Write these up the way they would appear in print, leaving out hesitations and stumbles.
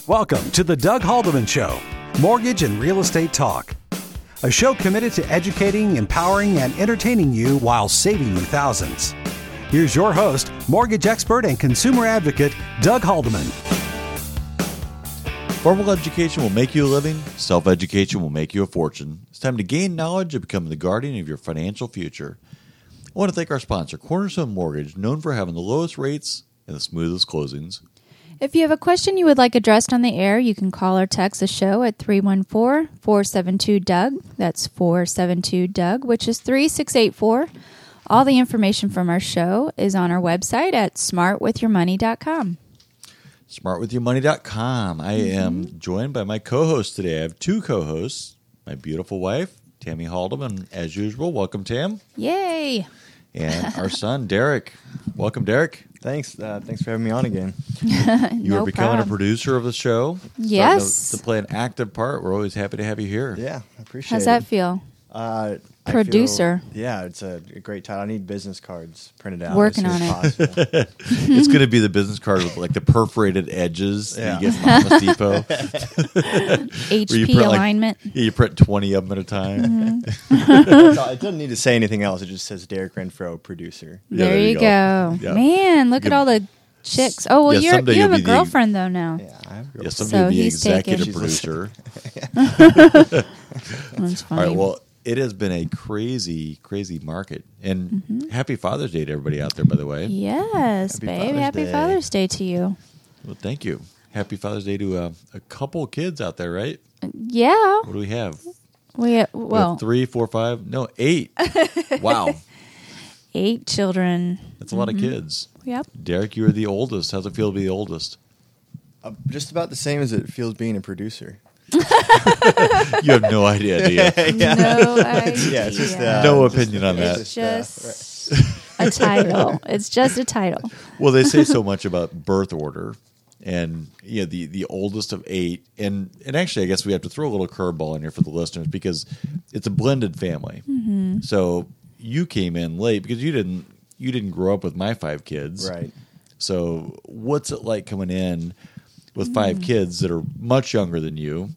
Welcome to the Doug Haldeman Show, Mortgage and Real Estate Talk. A show committed to educating, empowering, and entertaining you while saving you thousands. Here's your host, mortgage expert and consumer advocate, Doug Haldeman. Formal education will make you a living. Self-education will make you a fortune. It's time to gain knowledge and become the guardian of your financial future. I want to thank our sponsor, Cornerstone Mortgage, known for having the lowest rates and the smoothest closings. If you have a question you would like addressed on the air, you can call or text the show at 314-472-DOUG. That's 472-DOUG, which is 3684. All the information from our show is on our website at smartwithyourmoney.com. Smartwithyourmoney.com. I am joined by my co-host today. I have two co-hosts, my beautiful wife, Tammy Haldeman, as usual. Welcome, Tam. Yay! And our son, Derek. Welcome, Derek. Thanks. Thanks for having me on again. You No are becoming problem. a producer of the show. Yes. Starting to play an active part. We're always happy to have you here. Yeah, I appreciate How's it. that feel? I Producer. Yeah, it's a great title. I need business cards printed out. Working as soon on as possible. It's going to be the business card with like the perforated edges that you get from Office Depot. HP print, like, alignment. You print 20 of them at a time. So it doesn't need to say anything else. It just says Derek Renfro, producer. Yeah, there you go. Yeah. Man, look at all the chicks. Oh, well, Yeah, someday you have you'll a be the- girlfriend, though, now. Yeah, I have Yeah, girls. someday the he's taken. executive She's producer. That's All funny. right, well, it has been a crazy, crazy market. And happy Father's Day to everybody out there, by the way. Yes, Happy babe. Father's Happy Day. Father's Day to you. Well, thank you. Happy Father's Day to a couple of kids out there, right? Yeah. What do we have? We We have well, 3, 4, 5, no, 8. Wow. 8 children. That's a lot of kids. Yep. Derek, you are the oldest. How's it feel to be the oldest? Just about the same as it feels being a producer. You have no idea, do you? No idea. Yeah, it's just No opinion on that. It's just a title. It's just a title. Well, they say so much about birth order, and the oldest of 8, and actually, I guess we have to throw a little curveball in here for the listeners because it's a blended family. Mm-hmm. So you came in late because you didn't grow up with my 5 kids, Right. So what's it like coming in with 5 kids that are much younger than you?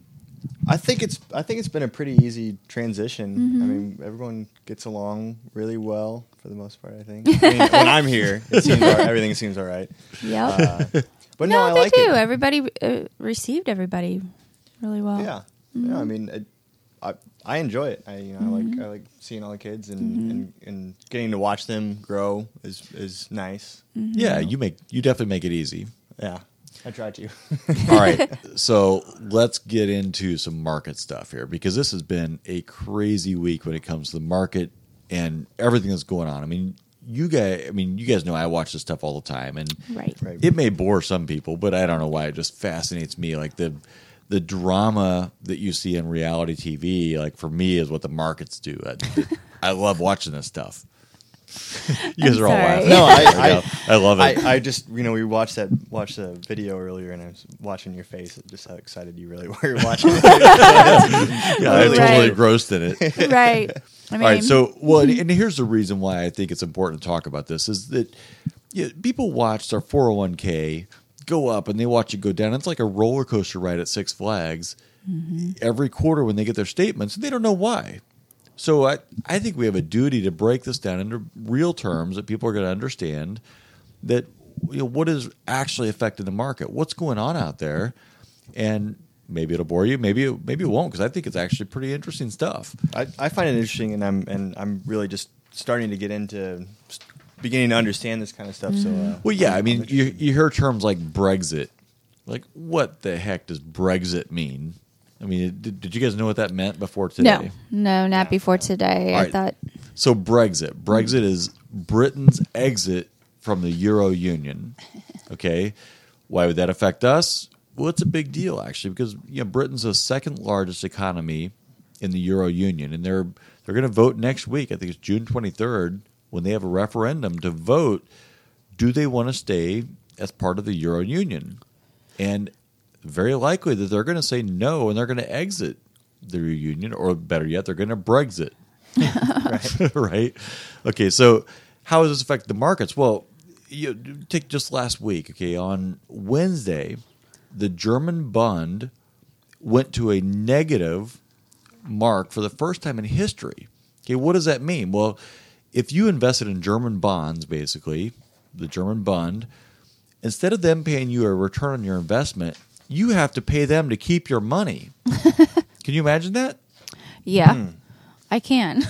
I think it's been a pretty easy transition. I mean, everyone gets along really well for the most part. I think. I mean, when I'm here, everything seems all right. Yep. But no, I they like do. it. Everybody received everybody really well. Yeah. Yeah. I mean, I enjoy it. I like seeing all the kids and getting to watch them grow is nice. Yeah, you definitely make it easy. Yeah. I try to. All right, so let's get into some market stuff here because this has been a crazy week when it comes to the market and everything that's going on. I mean, you guys know I watch this stuff all the time, and Right. it may bore some people, but I don't know why it just fascinates me. Like the drama that you see in reality TV, like for me, is what the markets do. I love watching this stuff. You guys are all sorry. laughing. No, I love it. I just we watched the video earlier, and I was watching your face, just how excited you really were watching it. Yeah, I'm totally Right. engrossed in it. Right. I mean, All right, so and here's the reason why I think it's important to talk about this is that people watch their 401k go up and they watch it go down. It's like a roller coaster ride at Six Flags every quarter when they get their statements, and they don't know why. So I think we have a duty to break this down into real terms that people are going to understand that what is actually affecting the market, what's going on out there, and maybe it'll bore you, maybe it won't, because I think it's actually pretty interesting stuff. I find it interesting, and I'm really just starting to get into beginning to understand this kind of stuff. So Well, yeah, I'm interested. you hear terms like Brexit. Like, what the heck does Brexit mean? I mean, did you guys know what that meant before today? No, not before today. All I right. thought So Brexit. Brexit is Britain's exit from the Euro Union. Okay? Why would that affect us? Well, it's a big deal, actually, because Britain's the second largest economy in the Euro Union, and they're going to vote next week. I think it's June 23rd when they have a referendum to vote. Do they want to stay as part of the Euro Union? And very likely that they're going to say no, and they're going to exit the union, or better yet, they're going to Brexit. Right? Okay, so how does this affect the markets? Well, take just last week, okay, on Wednesday, the German Bund went to a negative mark for the first time in history. Okay, what does that mean? Well, if you invested in German bonds, basically, the German Bund, instead of them paying you a return on your investment, you have to pay them to keep your money. Can you imagine that? Yeah, I can.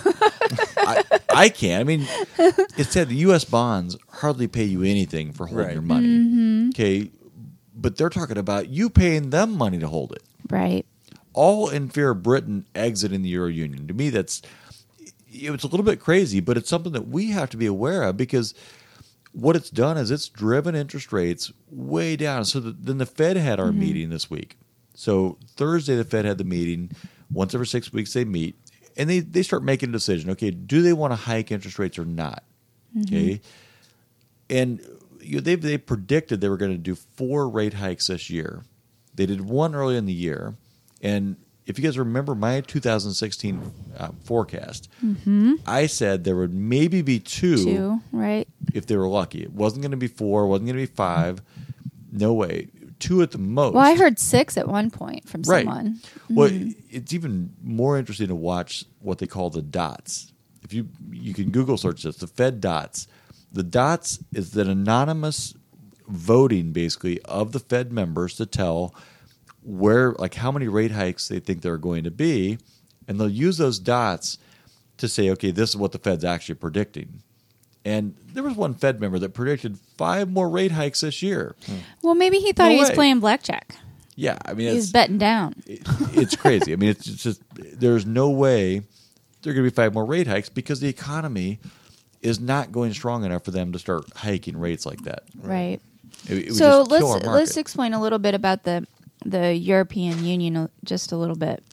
I can. I mean, it said the U.S. bonds hardly pay you anything for holding Right. your money. Okay, but they're talking about you paying them money to hold it. Right. All in fear of Britain exiting the Euro Union. To me, it's a little bit crazy, but it's something that we have to be aware of because what it's done is it's driven interest rates way down. So then the Fed had our meeting this week. So Thursday, the Fed had the meeting. Once every 6 weeks, they meet. And they start making a decision. Okay, do they want to hike interest rates or not? Okay. And they predicted they were going to do 4 rate hikes this year. They did one early in the year. And if you guys remember my 2016 forecast, I said there would maybe be 2 right? if they were lucky. It wasn't going to be 4, wasn't going to be 5. No way. 2 at the most. Well, I heard 6 at one point from Right. someone. Well, it's even more interesting to watch what they call the dots. If you can Google search this, the Fed dots. The dots is an anonymous voting, basically, of the Fed members to tell how many rate hikes they think there are going to be, and they'll use those dots to say, okay, this is what the Fed's actually predicting. And there was one Fed member that predicted 5 more rate hikes this year. Well, maybe he thought No he was way. playing blackjack. Yeah, I mean, He was betting down. it's crazy. I mean, it's just there's no way there are going to be 5 more rate hikes because the economy is not going strong enough for them to start hiking rates like that. Right. It would So just kill our let's market. explain a little bit about the European Union just a little bit.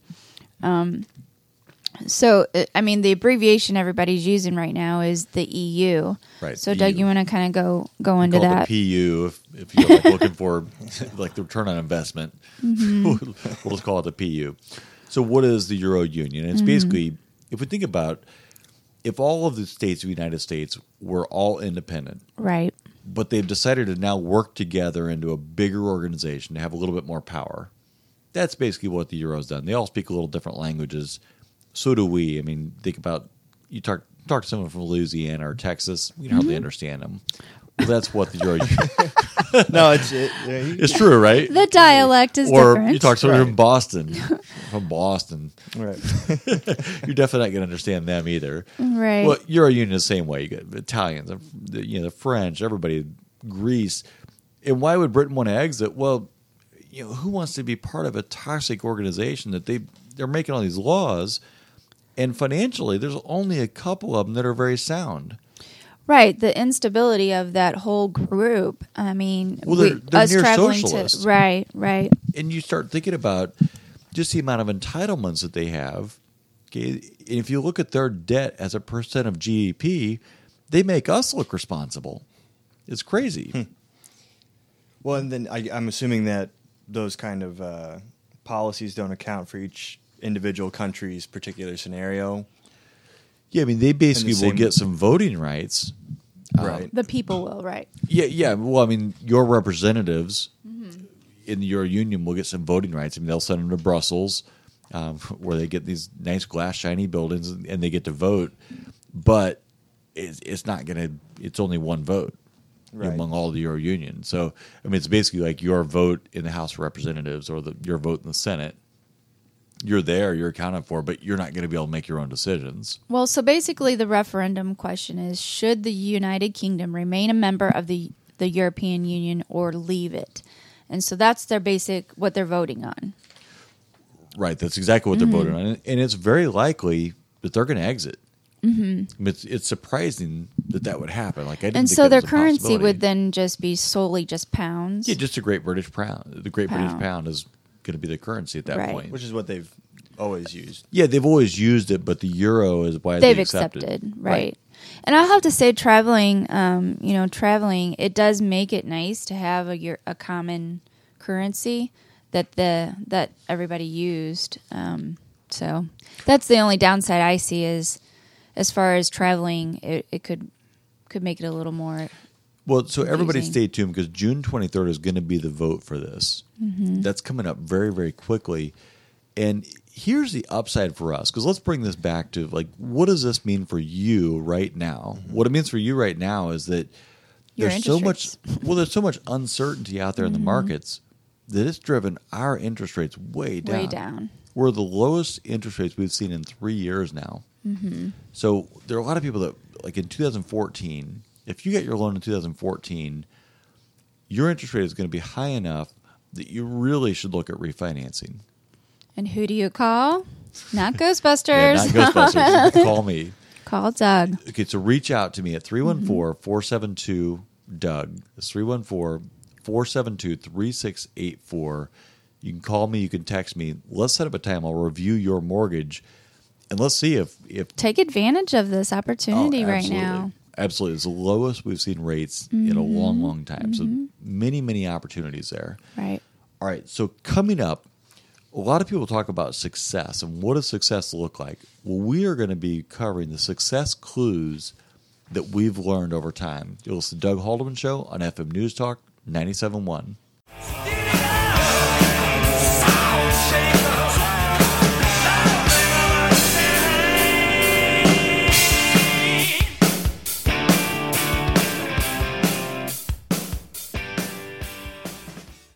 So, I mean, the abbreviation everybody's using right now is the EU. Right, So, the Doug, EU. you want to kind of go into Call it that? the PU if you're looking for like the return on investment. We'll just call it the PU. So what is the Euro Union? It's basically, if we think about, if all of the states of the United States were all independent, Right. but they've decided to now work together into a bigger organization to have a little bit more power. That's basically what the Euro's done. They all speak a little different languages. So do we. I mean, think about, you talk to someone from Louisiana or Texas, we can hardly understand them. Well, that's what the Euro No, It's true, right? The dialect is Or different. you talk to someone Right. from Boston. From Boston. right. You're definitely not going to understand them either. Right. Well, Euro Union is the same way. You got Italians, the French, everybody, Greece. And why would Britain want to exit? Well, who wants to be part of a toxic organization that they're making all these laws, and financially, there's only a couple of them that are very sound. Right, the instability of that whole group. I mean, Well, they're us near traveling socialists. to right. And you start thinking about just the amount of entitlements that they have. Okay, and if you look at their debt as a percent of GDP, they make us look responsible. It's crazy. Well, and then I'm assuming that those kind of policies don't account for each individual country's particular scenario. Yeah, I mean, they basically will same- get some voting rights. Right. The people will, right. Yeah. Well, I mean, your representatives in your union will get some voting rights. I mean, they'll send them to Brussels, where they get these nice glass shiny buildings, and they get to vote. But it's not going to. It's only one vote Right. among all the Euro Union. So, I mean, it's basically like your vote in the House of Representatives or your vote in the Senate. You're there, you're accounted for, but you're not going to be able to make your own decisions. Well, so basically the referendum question is, should the United Kingdom remain a member of the European Union or leave it? And so that's what they're voting on. Right, that's exactly what they're voting on. And it's very likely that they're going to exit. Mm-hmm. It's surprising that would happen. Like I didn't And think so that their was a currency possibility. would then just be solely just pounds. Yeah, just a Great British Pound. The Great British Pound. Pound is going to be the currency at that Right. point. Which is what they've always used. Yeah, they've always used it, but the euro is widely They've accepted. accepted, right. And I'll have to say, traveling, it does make it nice to have a common currency that everybody used. So that's the only downside I see is, as far as traveling, it could make it a little more Well, so everybody confusing. stay tuned because June 23rd is going to be the vote for this. That's coming up very, very quickly. And here's the upside for us, because let's bring this back to, like, what does this mean for you right now? What it means for you right now is that Your there's so interest much, well, there's so much uncertainty out there in the markets that it's driven our interest rates way down. Way down. We're the lowest interest rates we've seen in 3 years now. So there are a lot of people that, like in 2014, if you get your loan in 2014, your interest rate is going to be high enough that you really should look at refinancing. And who do you call? Not Ghostbusters. Yeah, not Ghostbusters. Call me. Call Doug. Okay, so reach out to me at 314-472-DOUG. It's 314-472-3684. You can call me. You can text me. Let's set up a time. I'll review your mortgage, and let's see if Take advantage of this opportunity right absolutely. now. Absolutely. It's the lowest we've seen rates in a long, long time. So many, many opportunities there. Right. All right. So coming up, a lot of people talk about success and what does success look like? Well, we are going to be covering the success clues that we've learned over time. You'll listen to Doug Haldeman Show on FM News Talk 97.1.